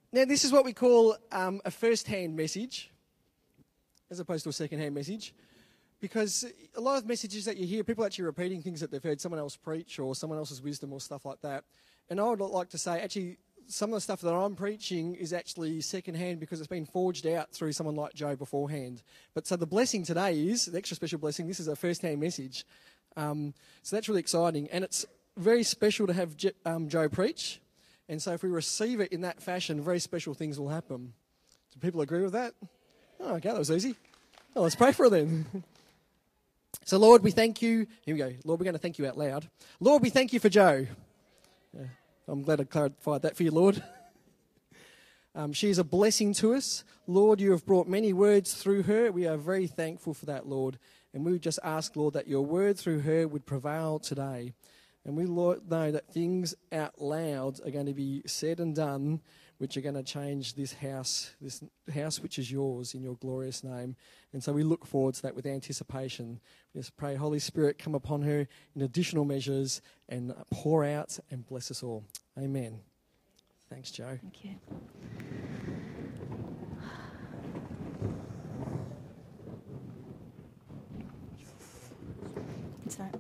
Now, this is what we call a first-hand message, as opposed to a second-hand message, because a lot of messages that you hear, people actually repeating things that they've heard someone else preach or someone else's wisdom or stuff like that. And I would like to say, actually, some of the stuff that I'm preaching is actually second-hand because it's been forged out through someone like Joe beforehand. But so the blessing today is, the extra special blessing, this is a first-hand message. So that's really exciting. And it's very special to have Joe preach. And so if we receive it in that fashion, very special things will happen. Do people agree with that? Oh, okay, that was easy. Oh, let's pray for it then. So, Lord, we thank you. Here we go. Lord, we're going to thank you out loud. Lord, we thank you for Joe. Yeah, I'm glad I clarified that for you, Lord. She is a blessing to us. Lord, you have brought many words through her. We are very thankful for that, Lord. And we would just ask, Lord, that your word through her would prevail today. And we, Lord, know that things out loud are going to be said and done which are going to change this house which is yours in your glorious name. And so we look forward to that with anticipation. We just pray, Holy Spirit, come upon her in additional measures and pour out and bless us all. Amen. Thanks, Joe. Thank you. Sorry.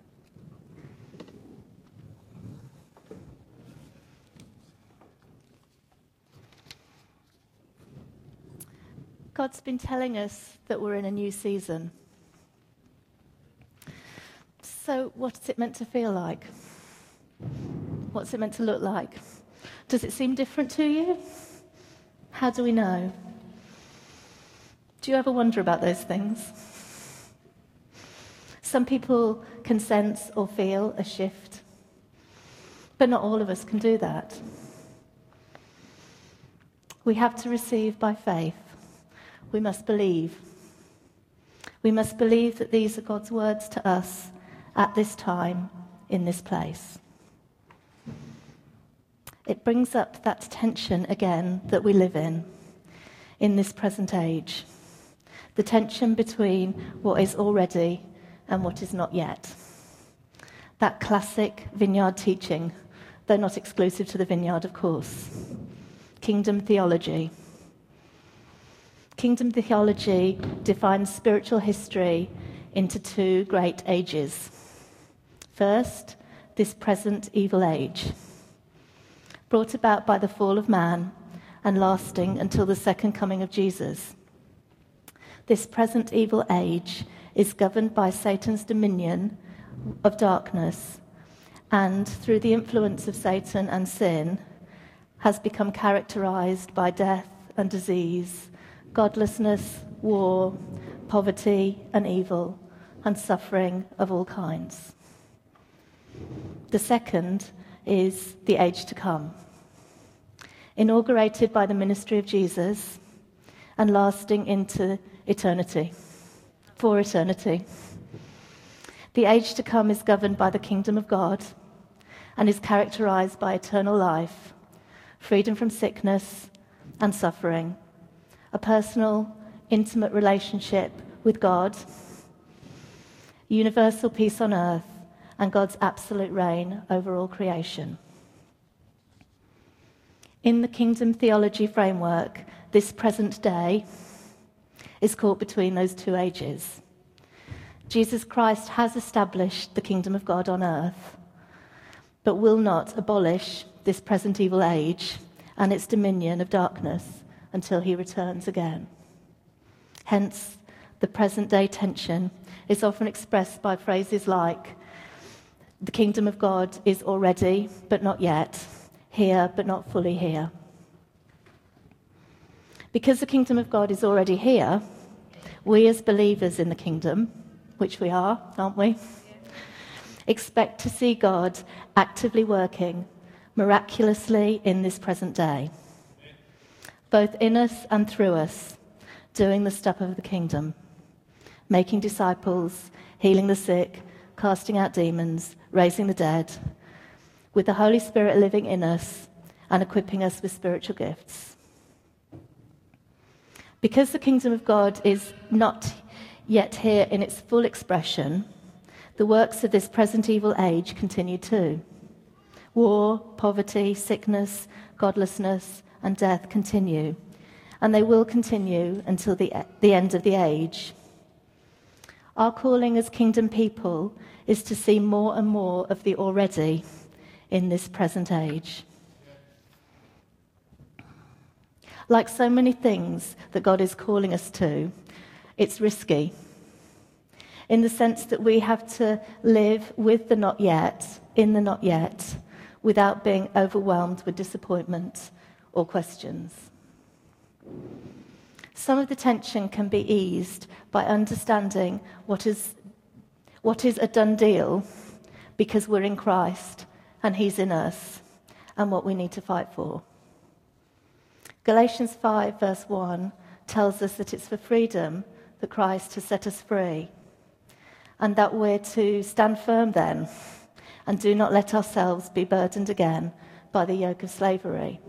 God's been telling us that we're in a new season. So what's it meant to feel like? What's it meant to look like? Does it seem different to you? How do we know? Do you ever wonder about those things? Some people can sense or feel a shift, but not all of us can do that. We have to receive by faith. We must believe. We must believe that these are God's words to us at this time, in this place. It brings up that tension again that we live in this present age. The tension between what is already and what is not yet. That classic vineyard teaching, though not exclusive to the vineyard, of course. Kingdom theology. Kingdom theology defines spiritual history into two great ages. First, this present evil age, brought about by the fall of man and lasting until the second coming of Jesus. This present evil age is governed by Satan's dominion of darkness, and through the influence of Satan and sin, has become characterized by death and disease, godlessness, war, poverty and evil, and suffering of all kinds. The second is the age to come, inaugurated by the ministry of Jesus and lasting into eternity, for eternity. The age to come is governed by the kingdom of God and is characterized by eternal life, freedom from sickness and suffering, a personal, intimate relationship with God, universal peace on earth, and God's absolute reign over all creation. In the kingdom theology framework, this present day is caught between those two ages. Jesus Christ has established the kingdom of God on earth, but will not abolish this present evil age and its dominion of darkness until he returns again. Hence, the present-day tension is often expressed by phrases like, the kingdom of God is already, but not yet, here, but not fully here. Because the kingdom of God is already here, we as believers in the kingdom, which we are, aren't we? Expect to see God actively working miraculously in this present day, both in us and through us, doing the stuff of the kingdom, making disciples, healing the sick, casting out demons, raising the dead, with the Holy Spirit living in us and equipping us with spiritual gifts. Because the kingdom of God is not yet here in its full expression, the works of this present evil age continue too. War, poverty, sickness, godlessness, and death continue, and they will continue until the end of the age. Our calling as kingdom people is to see more and more of the already in this present age. Like so many things that God is calling us to, it's risky, in the sense that we have to live with the not yet, in the not yet, without being overwhelmed with disappointment or questions. Some of the tension can be eased by understanding what is a done deal because we're in Christ and he's in us, and what we need to fight for. Galatians 5 verse 1 tells us that it's for freedom that Christ has set us free, and that we're to stand firm then and do not let ourselves be burdened again by the yoke of slavery.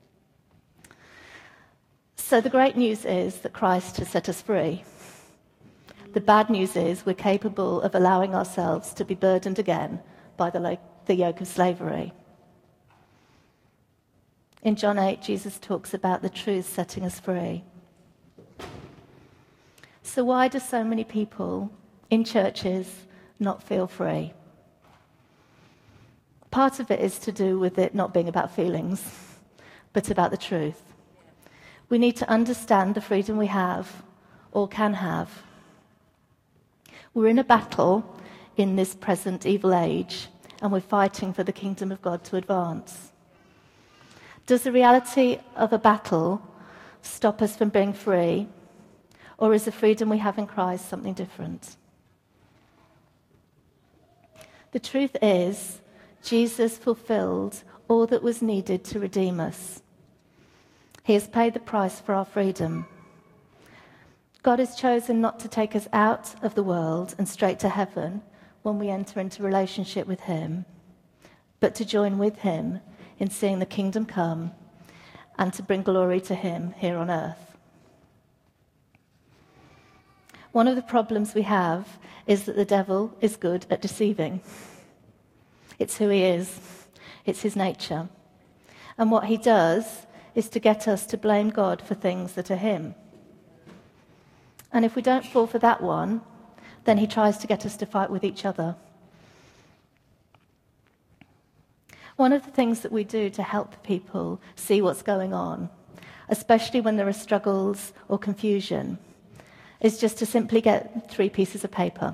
So the great news is that Christ has set us free. The bad news is we're capable of allowing ourselves to be burdened again by the yoke of slavery. In John 8, Jesus talks about the truth setting us free. So why do so many people in churches not feel free? Part of it is to do with it not being about feelings, but about the truth. We need to understand the freedom we have, or can have. We're in a battle in this present evil age, and we're fighting for the kingdom of God to advance. Does the reality of a battle stop us from being free, or is the freedom we have in Christ something different? The truth is, Jesus fulfilled all that was needed to redeem us. He has paid the price for our freedom. God has chosen not to take us out of the world and straight to heaven when we enter into relationship with him, but to join with him in seeing the kingdom come and to bring glory to him here on earth. One of the problems we have is that the devil is good at deceiving. It's who he is. It's his nature. And what he does is to get us to blame God for things that are him. And if we don't fall for that one, then he tries to get us to fight with each other. One of the things that we do to help people see what's going on, especially when there are struggles or confusion, is just to simply get 3 pieces of paper.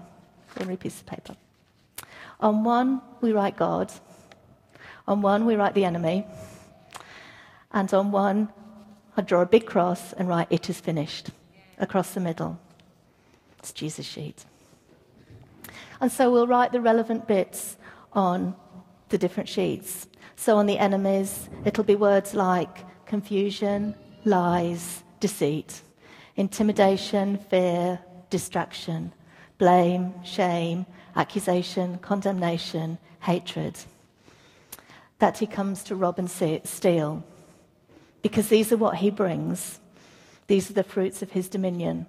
On one, we write God. On one, we write the enemy. And on one, I draw a big cross and write, "It is finished," across the middle. It's Jesus' sheet. And so we'll write the relevant bits on the different sheets. So on the enemies, it'll be words like confusion, lies, deceit, intimidation, fear, distraction, blame, shame, accusation, condemnation, hatred. That he comes to rob and steal. Because these are what he brings. These are the fruits of his dominion.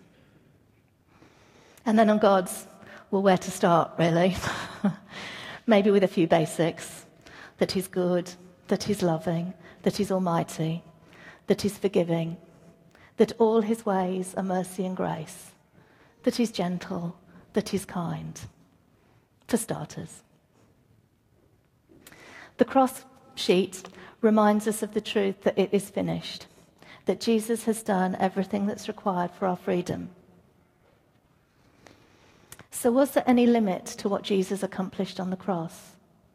And then on God's, well, where to start, really? Maybe with a few basics. That he's good, that he's loving, that he's almighty, that he's forgiving, that all his ways are mercy and grace, that he's gentle, that he's kind. For starters. The cross sheet reminds us of the truth that it is finished, that Jesus has done everything that's required for our freedom. So was there any limit to what Jesus accomplished on the cross?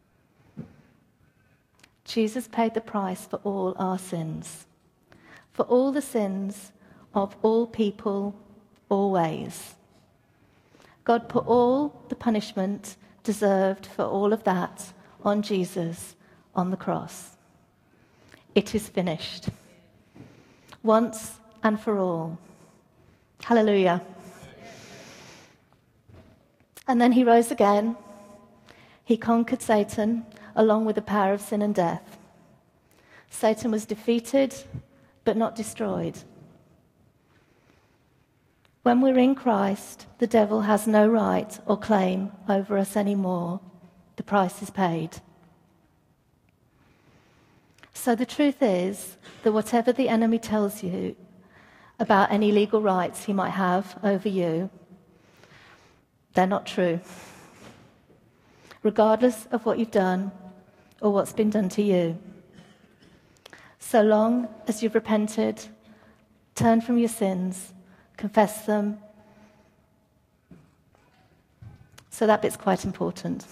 Jesus paid the price for all our sins, for all the sins of all people, always. God put all the punishment deserved for all of that on Jesus on the cross. It is finished. Once and for all. Hallelujah. And then he rose again. He conquered Satan along with the power of sin and death. Satan was defeated but not destroyed. When we're in Christ, the devil has no right or claim over us anymore. The price is paid. So the truth is that whatever the enemy tells you about any legal rights he might have over you, they're not true. Regardless of what you've done or what's been done to you. So long as you've repented, turned from your sins, confessed them. So that bit's quite important.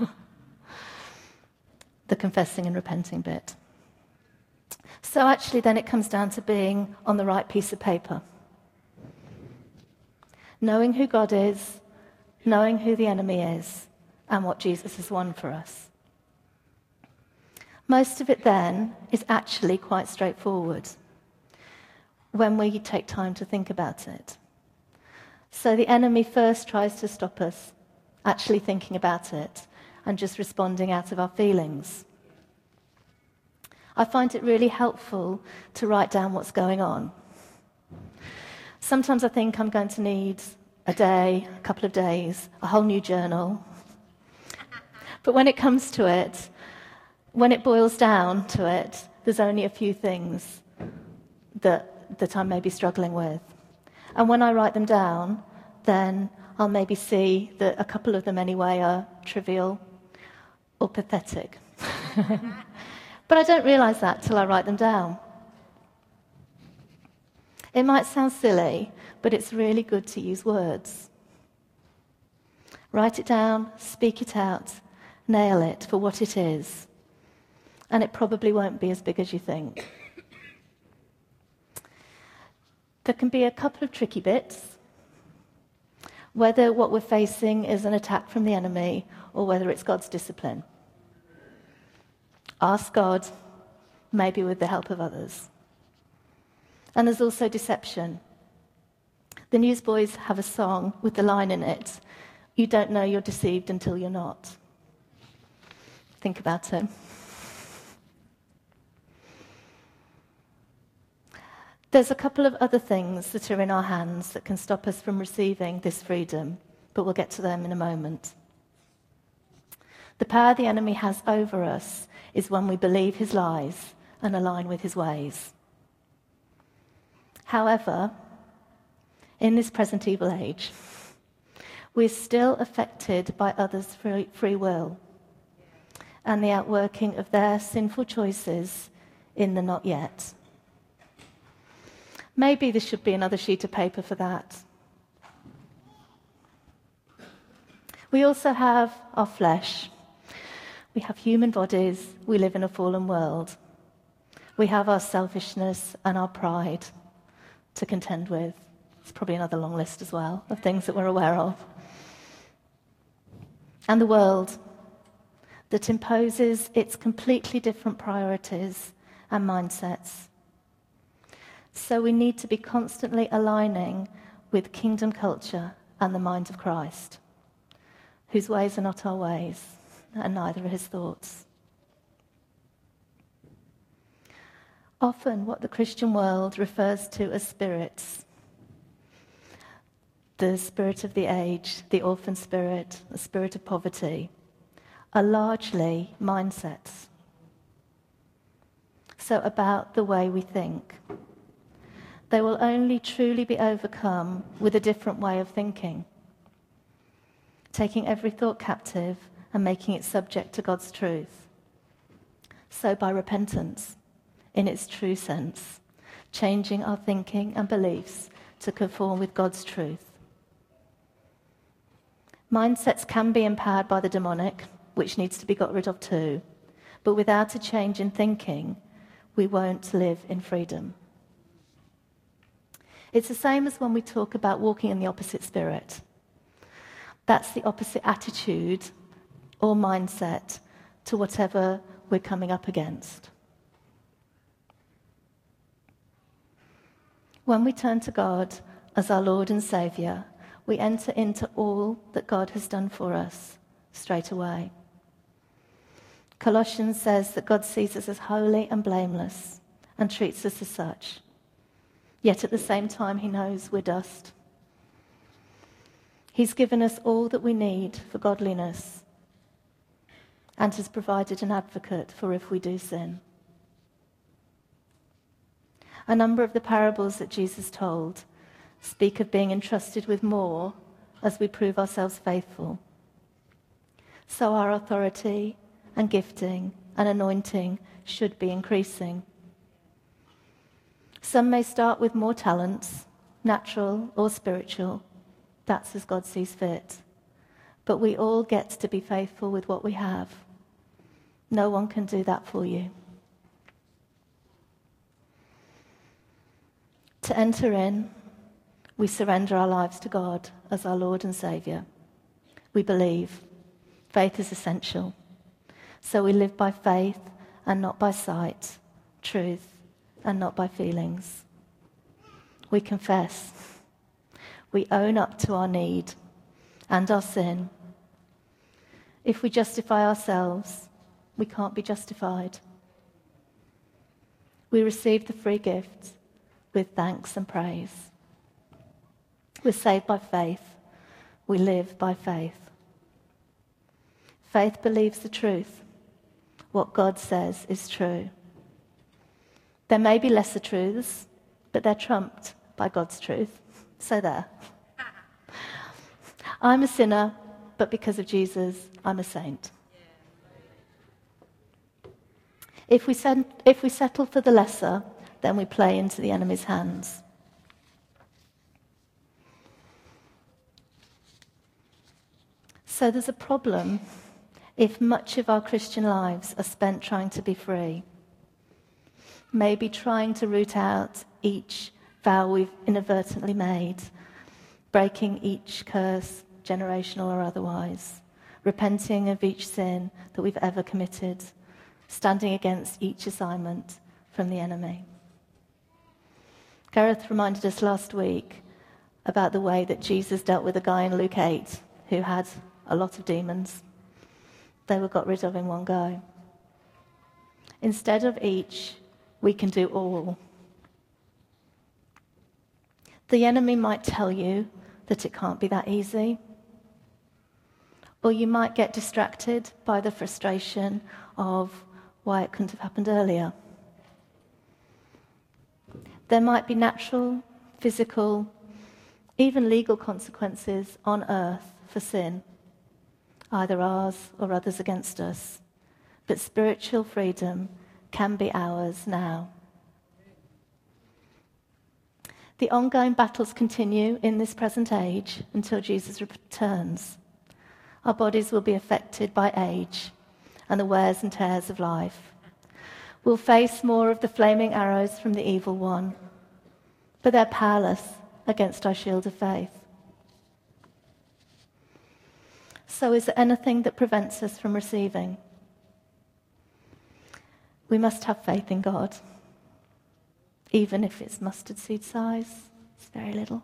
The confessing and repenting bit. So actually then it comes down to being on the right piece of paper. Knowing who God is, knowing who the enemy is, and what Jesus has won for us. Most of it then is actually quite straightforward when we take time to think about it. So the enemy first tries to stop us actually thinking about it and just responding out of our feelings. I find it really helpful to write down what's going on. Sometimes I think I'm going to need a day, a couple of days, a whole new journal. But when it comes to it, when it boils down to it, there's only a few things that I may be struggling with. And when I write them down, then I'll maybe see that a couple of them anyway are trivial or pathetic. But I don't realise that till I write them down. It might sound silly, but it's really good to use words. Write it down, speak it out, nail it for what it is. And it probably won't be as big as you think. There can be a couple of tricky bits. Whether what we're facing is an attack from the enemy or whether it's God's discipline. Ask God, maybe with the help of others. And there's also deception. The Newsboys have a song with the line in it, "You don't know you're deceived until you're not." Think about it. There's a couple of other things that are in our hands that can stop us from receiving this freedom, but we'll get to them in a moment. The power the enemy has over us is when we believe his lies and align with his ways. However, in this present evil age, we're still affected by others' free will and the outworking of their sinful choices in the not yet. Maybe there should be another sheet of paper for that. We also have our flesh. We have human bodies. We live in a fallen world. We have our selfishness and our pride to contend with. It's probably another long list as well of things that we're aware of. And the world that imposes its completely different priorities and mindsets. So we need to be constantly aligning with kingdom culture and the mind of Christ, whose ways are not our ways, and neither are his thoughts. Often what the Christian world refers to as spirits, the spirit of the age, the orphan spirit, the spirit of poverty, are largely mindsets. So about the way we think. They will only truly be overcome with a different way of thinking, taking every thought captive and making it subject to God's truth. So by repentance, in its true sense, changing our thinking and beliefs to conform with God's truth. Mindsets can be empowered by the demonic, which needs to be got rid of too, but without a change in thinking, we won't live in freedom. It's the same as when we talk about walking in the opposite spirit. That's the opposite attitude or mindset to whatever we're coming up against. When we turn to God as our Lord and Saviour, we enter into all that God has done for us straight away. Colossians says that God sees us as holy and blameless and treats us as such. Yet at the same time, he knows we're dust. He's given us all that we need for godliness and has provided an advocate for if we do sin. A number of the parables that Jesus told speak of being entrusted with more as we prove ourselves faithful. So our authority and gifting and anointing should be increasing. Some may start with more talents, natural or spiritual. That's as God sees fit. But we all get to be faithful with what we have. No one can do that for you. To enter in, we surrender our lives to God as our Lord and Saviour. We believe. Faith is essential. So we live by faith and not by sight, truth and not by feelings. We confess. We own up to our need and our sin. If we justify ourselves, we can't be justified. We receive the free gift with thanks and praise. We're saved by faith. We live by faith. Faith believes the truth. What God says is true. There may be lesser truths, but they're trumped by God's truth. So there. I'm a sinner, but because of Jesus, I'm a saint. If we settle for the lesser, then we play into the enemy's hands. So there's a problem if much of our Christian lives are spent trying to be free. Maybe trying to root out each vow we've inadvertently made, breaking each curse, generational or otherwise, repenting of each sin that we've ever committed, standing against each assignment from the enemy. Gareth reminded us last week about the way that Jesus dealt with a guy in Luke 8 who had a lot of demons. They were got rid of in one go. Instead of each, we can do all. The enemy might tell you that it can't be that easy. Or you might get distracted by the frustration of why it couldn't have happened earlier. There might be natural, physical, even legal consequences on earth for sin, either ours or others against us. But spiritual freedom can be ours now. The ongoing battles continue in this present age until Jesus returns. Our bodies will be affected by age and the wears and tears of life. We'll face more of the flaming arrows from the evil one, but they're powerless against our shield of faith. So is there anything that prevents us from receiving? We must have faith in God, even if it's mustard seed size. It's very little.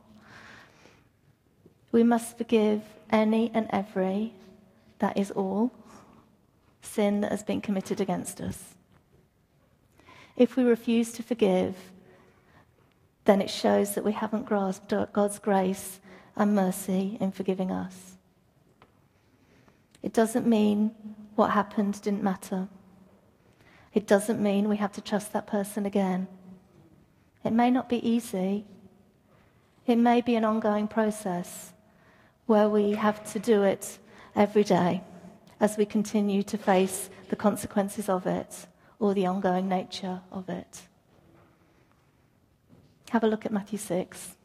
We must forgive any and every, that is all, sin that has been committed against us. If we refuse to forgive, then it shows that we haven't grasped God's grace and mercy in forgiving us. It doesn't mean what happened didn't matter. It doesn't mean we have to trust that person again. It may not be easy. It may be an ongoing process where we have to do it every day as we continue to face the consequences of it or the ongoing nature of it. Have a look at Matthew 6.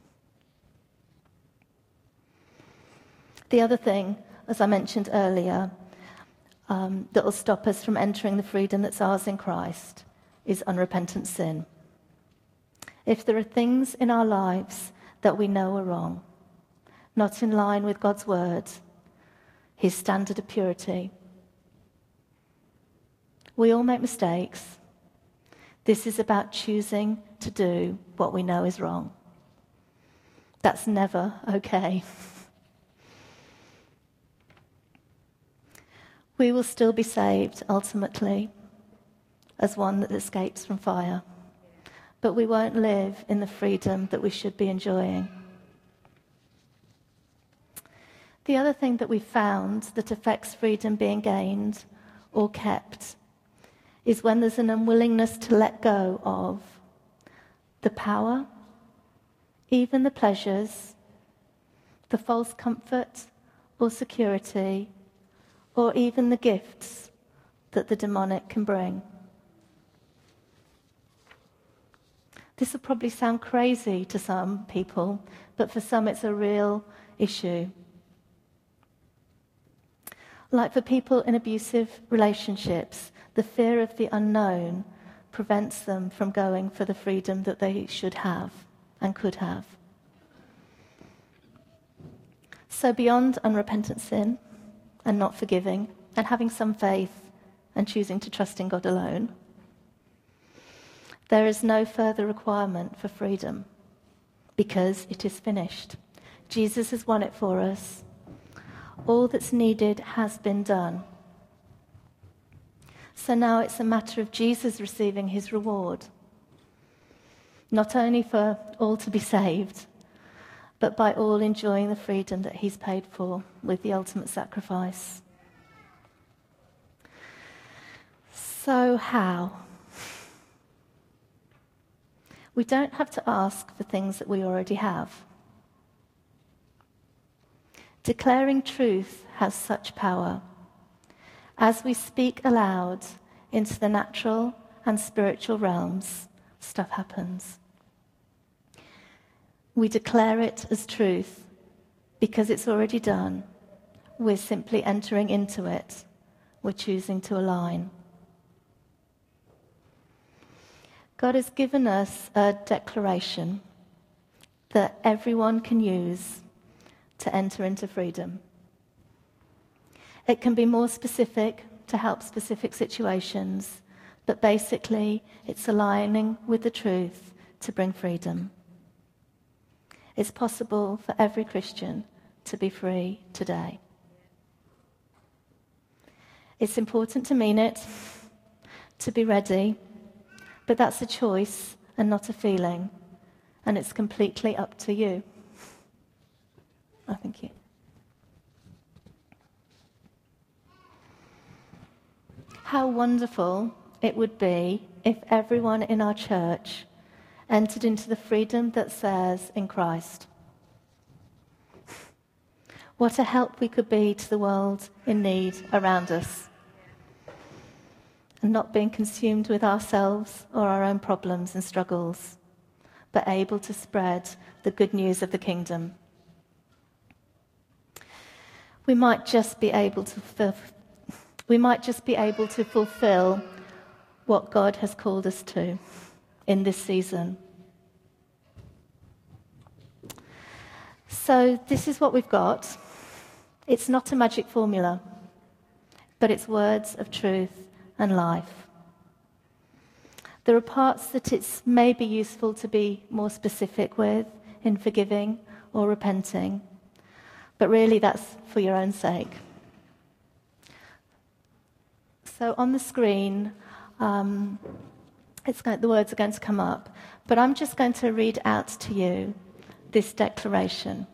The other thing, as I mentioned earlier, that will stop us from entering the freedom that's ours in Christ is unrepentant sin. If there are things in our lives that we know are wrong, not in line with God's word, his standard of purity, we all make mistakes. This is about choosing to do what we know is wrong. That's never okay. We will still be saved, ultimately, as one that escapes from fire. But we won't live in the freedom that we should be enjoying. The other thing that we found that affects freedom being gained or kept is when there's an unwillingness to let go of the power, even the pleasures, the false comfort or security, or even the gifts that the demonic can bring. This will probably sound crazy to some people, but for some it's a real issue. Like for people in abusive relationships, the fear of the unknown prevents them from going for the freedom that they should have and could have. So beyond unrepentant sin and not forgiving and having some faith and choosing to trust in God alone, there is no further requirement for freedom because it is finished. Jesus has won it for us. All that's needed has been done. So now it's a matter of Jesus receiving his reward, not only for all to be saved, but by all enjoying the freedom that he's paid for with the ultimate sacrifice. So how? We don't have to ask for things that we already have. Declaring truth has such power. As we speak aloud into the natural and spiritual realms, stuff happens. We declare it as truth because it's already done. We're simply entering into it. We're choosing to align. God has given us a declaration that everyone can use to enter into freedom. It can be more specific to help specific situations, but basically it's aligning with the truth to bring freedom. It's possible for every Christian to be free today. It's important to mean it, to be ready, but that's a choice and not a feeling, and it's completely up to you. Oh, thank you. How wonderful it would be if everyone in our church entered into the freedom that says in Christ. What a help we could be to the world in need around us, and not being consumed with ourselves or our own problems and struggles, but able to spread the good news of the kingdom. We might just be able to fulfill what God has called us to in this season. So this is what we've got. It's not a magic formula, but it's words of truth and life. There are parts that it's maybe useful to be more specific with in forgiving or repenting, but really that's for your own sake. So on the screen, the words are going to come up, but I'm just going to read out to you this declaration.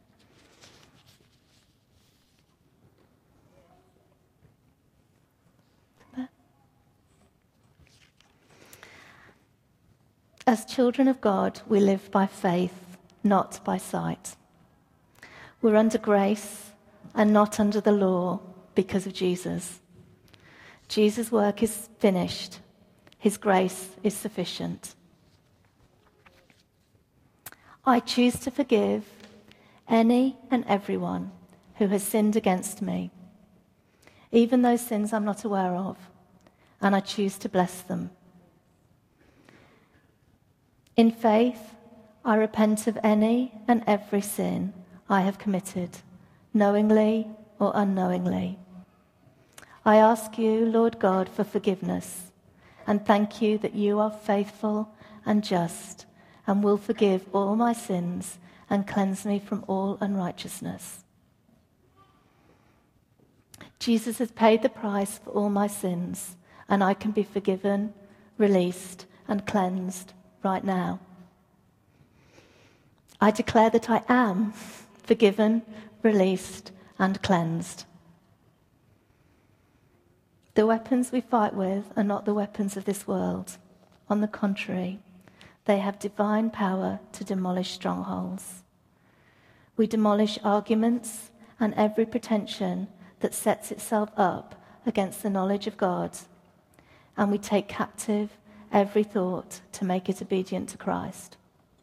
As children of God, we live by faith, not by sight. We're under grace and not under the law because of Jesus. Jesus' work is finished. His grace is sufficient. I choose to forgive any and everyone who has sinned against me, even those sins I'm not aware of, and I choose to bless them. In faith, I repent of any and every sin I have committed, knowingly or unknowingly. I ask you, Lord God, for forgiveness, and thank you that you are faithful and just and will forgive all my sins and cleanse me from all unrighteousness. Jesus has paid the price for all my sins, and I can be forgiven, released, and cleansed right now. I declare that I am forgiven, released, and cleansed. The weapons we fight with are not the weapons of this world. On the contrary, They have divine power to demolish strongholds. We demolish arguments and every pretension that sets itself up against the knowledge of God, and we take captive every thought to make it obedient to Christ.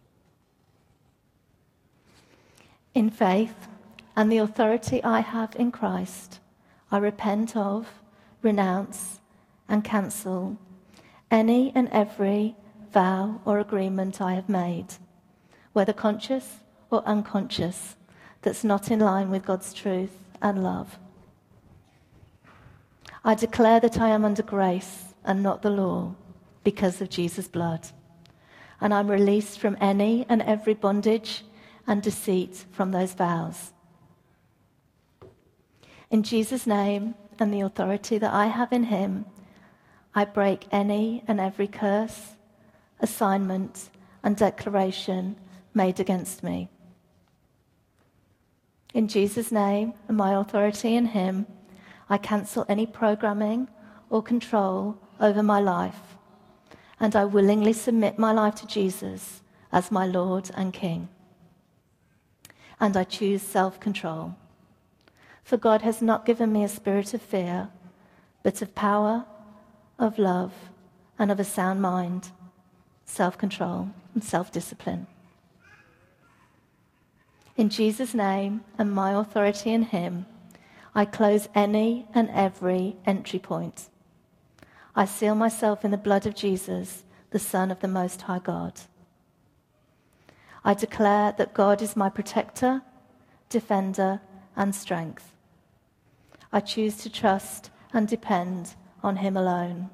In faith and the authority I have in Christ, I repent of, renounce, and cancel any and every vow or agreement I have made, whether conscious or unconscious, that's not in line with God's truth and love. I declare that I am under grace and not the law because of Jesus' blood, and I'm released from any and every bondage and deceit from those vows. In Jesus' name and the authority that I have in him, I break any and every curse, assignment, and declaration made against me. In Jesus' name and my authority in him, I cancel any programming or control over my life, and I willingly submit my life to Jesus as my Lord and King. And I choose self-control. For God has not given me a spirit of fear, but of power, of love, and of a sound mind, self-control and self-discipline. In Jesus' name and my authority in him, I close any and every entry point. I seal myself in the blood of Jesus, the Son of the Most High God. I declare that God is my protector, defender, and strength. I choose to trust and depend on him alone.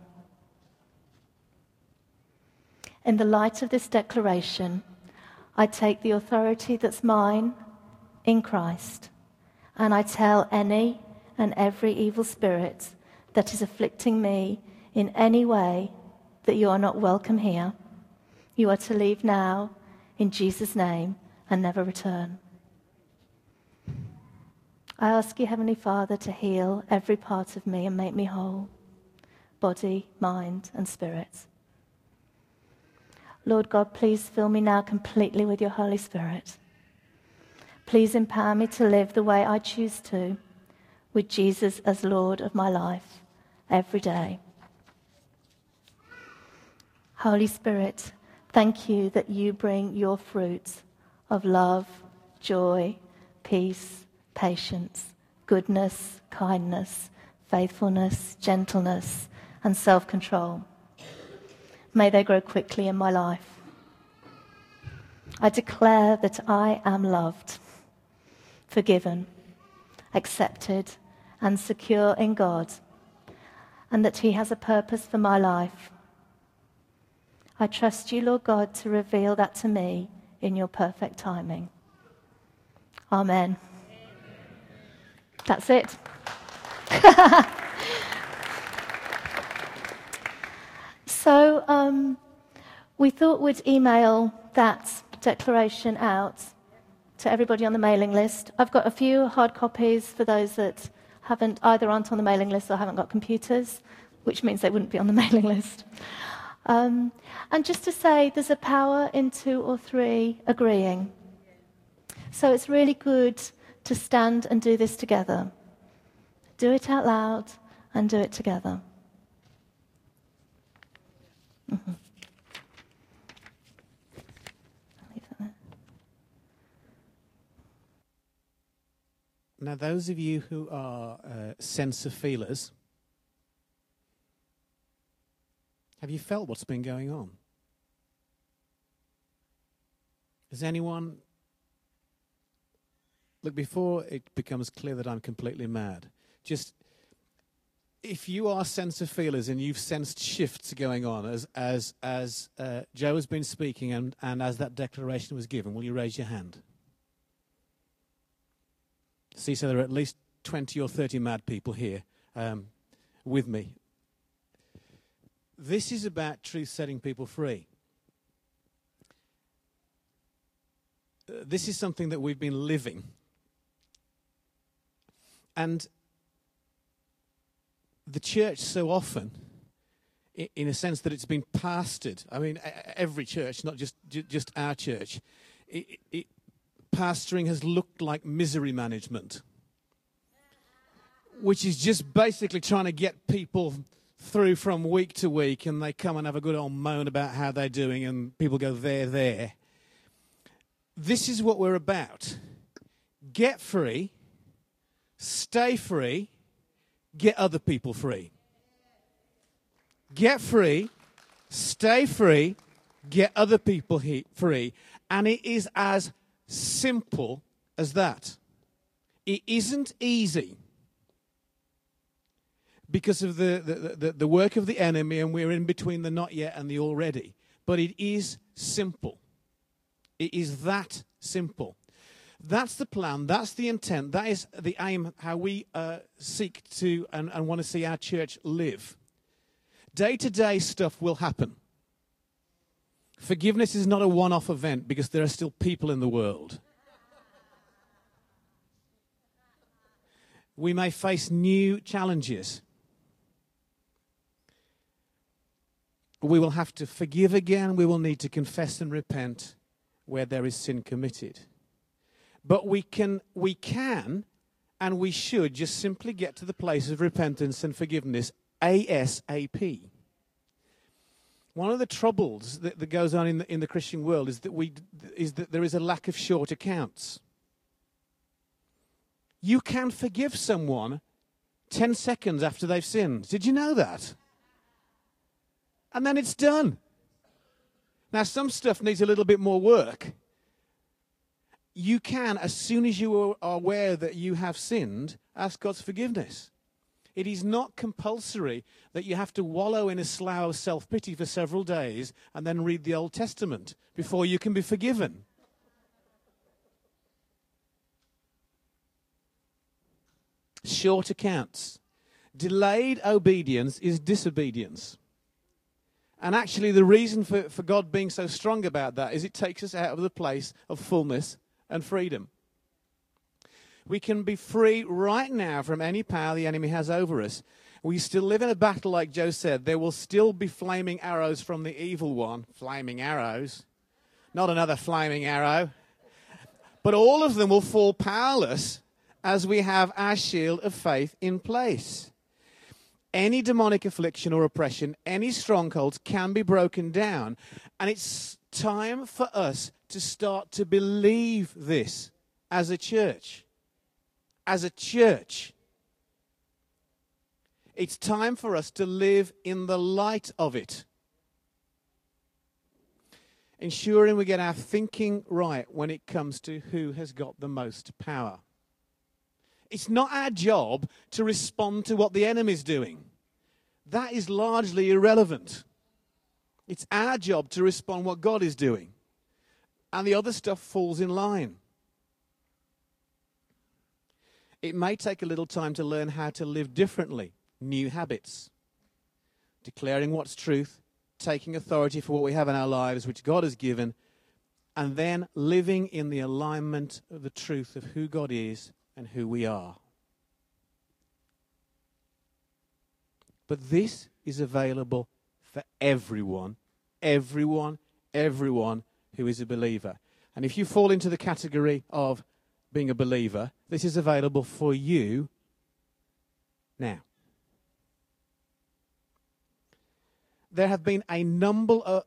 In the light of this declaration, I take the authority that's mine in Christ, and I tell any and every evil spirit that is afflicting me in any way that you are not welcome here. You are to leave now in Jesus' name and never return. I ask you, Heavenly Father, to heal every part of me and make me whole, body, mind, and spirit. Lord God, please fill me now completely with your Holy Spirit. Please empower me to live the way I choose to, with Jesus as Lord of my life every day. Holy Spirit, thank you that you bring your fruit of love, joy, peace, patience, goodness, kindness, faithfulness, gentleness, and self-control. May they grow quickly in my life. I declare that I am loved, forgiven, accepted, and secure in God, and that he has a purpose for my life. I trust you, Lord God, to reveal that to me in your perfect timing. Amen. That's it. So we thought we'd email that declaration out to everybody on the mailing list. I've got a few hard copies for those that either aren't on the mailing list or haven't got computers, which means they wouldn't be on the mailing list. And just to say, there's a power in 2 or 3 agreeing. So it's really good to stand and do this together. Do it out loud and do it together. Mm-hmm. Now, those of you who are sensor feelers, have you felt what's been going on? Has anyone... Look, before it becomes clear that I'm completely mad, just if you are sensor feelers and you've sensed shifts going on as Joe has been speaking and as that declaration was given, will you raise your hand? See, so there are at least 20 or 30 mad people here with me. This is about truth setting people free. This is something that we've been living. And the church so often in a sense that it's been pastored. I mean, every church, not just our church. Pastoring has looked like misery management, which is just basically trying to get people through from week to week, and they come and have a good old moan about how they're doing, and people go, there. This is what we're about. Get free, stay free, get other people free. Get free, stay free, get other people free. And it is as simple as that. It isn't easy because of the work of the enemy, and we're in between the not yet and the already. But it is simple. It is that simple. That's the plan. That's the intent. That is the aim, how we seek to and want to see our church live. Day-to-day stuff will happen. Forgiveness is not a one-off event because there are still people in the world. We may face new challenges. We will have to forgive again. We will need to confess and repent where there is sin committed. But we can and we should just simply get to the place of repentance and forgiveness ASAP. One of the troubles that goes on in the Christian world is that there is a lack of short accounts. You can forgive someone 10 seconds after they've sinned. Did you know that? And then it's done. Now, some stuff needs a little bit more work. You can, as soon as you are aware that you have sinned, ask God's forgiveness. It is not compulsory that you have to wallow in a slough of self-pity for several days and then read the Old Testament before you can be forgiven. Short accounts. Delayed obedience is disobedience. And actually the reason for God being so strong about that is it takes us out of the place of fullness and freedom. We can be free right now from any power the enemy has over us. We still live in a battle, like Joe said. There will still be flaming arrows from the evil one. Flaming arrows. Not another flaming arrow. But all of them will fall powerless as we have our shield of faith in place. Any demonic affliction or oppression, any strongholds can be broken down. And it's time for us to start to believe this as a church. As a church, it's time for us to live in the light of it. Ensuring we get our thinking right when it comes to who has got the most power. It's not our job to respond to what the enemy's doing. That is largely irrelevant. It's our job to respond what God is doing. And the other stuff falls in line. It may take a little time to learn how to live differently, new habits, declaring what's truth, taking authority for what we have in our lives, which God has given, and then living in the alignment of the truth of who God is and who we are. But this is available for everyone who is a believer. And if you fall into the category of being a believer, this is available for you now. There have been a number of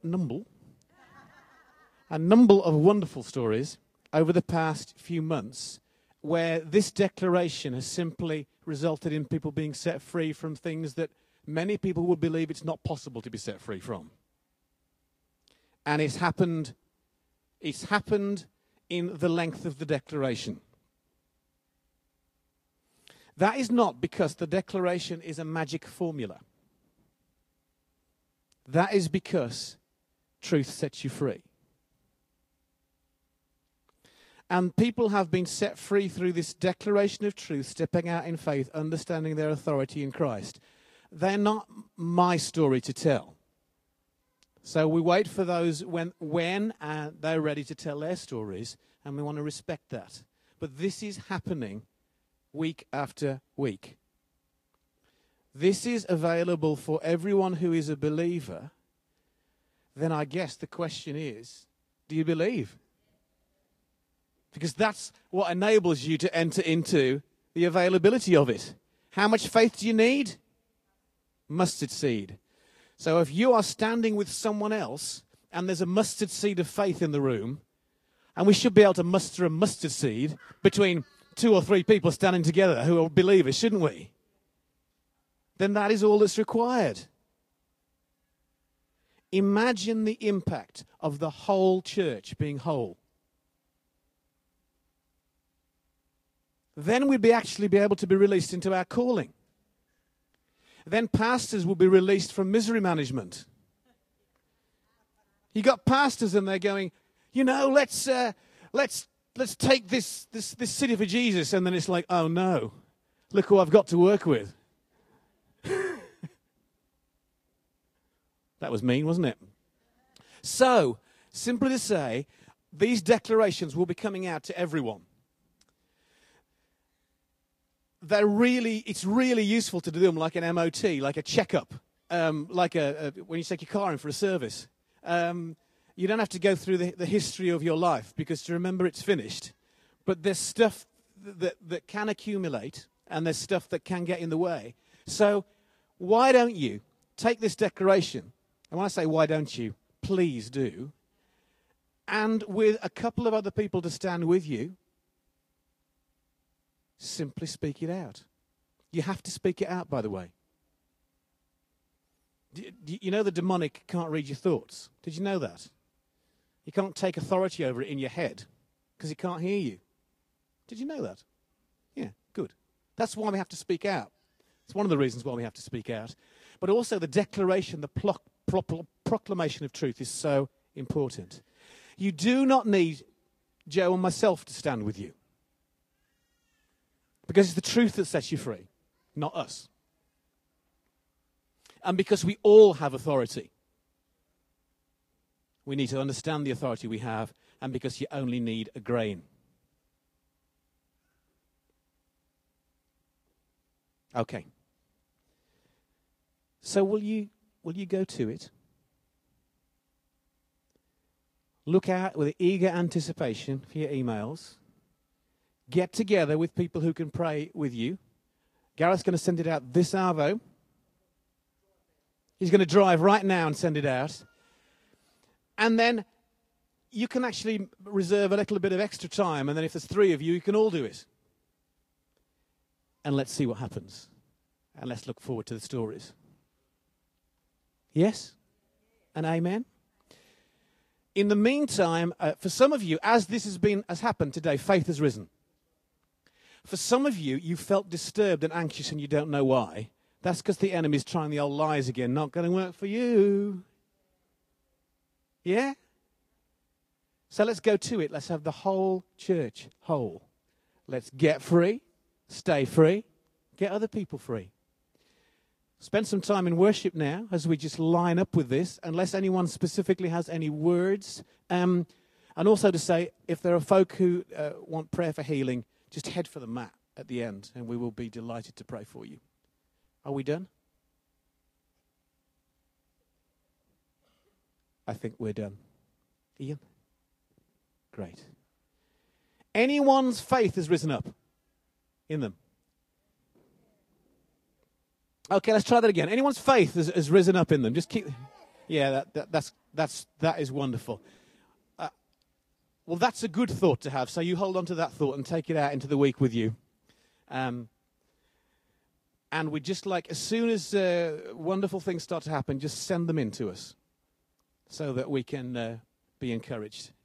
wonderful stories over the past few months where this declaration has simply resulted in people being set free from things that many people would believe it's not possible to be set free from. And it's happened in the length of the declaration. That is not because the declaration is a magic formula. That is because truth sets you free. And people have been set free through this declaration of truth, stepping out in faith, understanding their authority in Christ. They're not my story to tell. So we wait for those when they're ready to tell their stories, and we want to respect that. But this is happening week after week. this is available for everyone who is a believer, then I guess the question is, do you believe? Because that's what enables you to enter into the availability of it. How much faith do you need? Mustard seed. So if you are standing with someone else and there's a mustard seed of faith in the room, and we should be able to muster a mustard seed between 2 or 3 people standing together who are believers, shouldn't we? Then that is all that's required. Imagine the impact of the whole church being whole. Then we'd actually be able to be released into our calling. Then pastors will be released from misery management. You got pastors and they're going, let's take this city for Jesus, and then it's like, oh no, look who I've got to work with. That was mean, wasn't it? So, simply to say, these declarations will be coming out to everyone. It's really useful to do them like an MOT, like a checkup, like when you take your car in for a service. You don't have to go through the history of your life because to remember it's finished. But there's stuff that can accumulate and there's stuff that can get in the way. So why don't you take this declaration, and when I say why don't you, please do, and with a couple of other people to stand with you, simply speak it out. You have to speak it out, by the way. You know the demonic can't read your thoughts. Did you know that? You can't take authority over it in your head because he can't hear you. Did you know that? Yeah, good. That's why we have to speak out. It's one of the reasons why we have to speak out. But also the declaration, the proclamation of truth is so important. You do not need Joe and myself to stand with you. Because it's the truth that sets you free, not us. And because we all have authority. We need to understand the authority we have, and because you only need a grain. Okay. So will you go to it? Look out with eager anticipation for your emails. Get together with people who can pray with you. Gareth's going to send it out this arvo. He's going to drive right now and send it out. And then you can actually reserve a little bit of extra time, and then if there's 3 of you, you can all do it. And let's see what happens. And let's look forward to the stories. Yes? And amen? In the meantime, for some of you, as this has happened today, faith has risen. For some of you, you felt disturbed and anxious and you don't know why. That's because the enemy's trying the old lies again. Not going to work for you. Yeah? So let's go to it. Let's have the whole church whole. Let's get free, stay free, get other people free. Spend some time in worship now as we just line up with this, unless anyone specifically has any words. And also to say, if there are folk who want prayer for healing, just head for the mat at the end, and we will be delighted to pray for you. Are we done? I think we're done. Ian? Great. Anyone's faith has risen up in them? Okay, let's try that again. Anyone's faith has risen up in them? Just keep... Yeah, that is wonderful. Well, that's a good thought to have, so you hold on to that thought and take it out into the week with you. And we just as soon as wonderful things start to happen, just send them in to us so that we can be encouraged.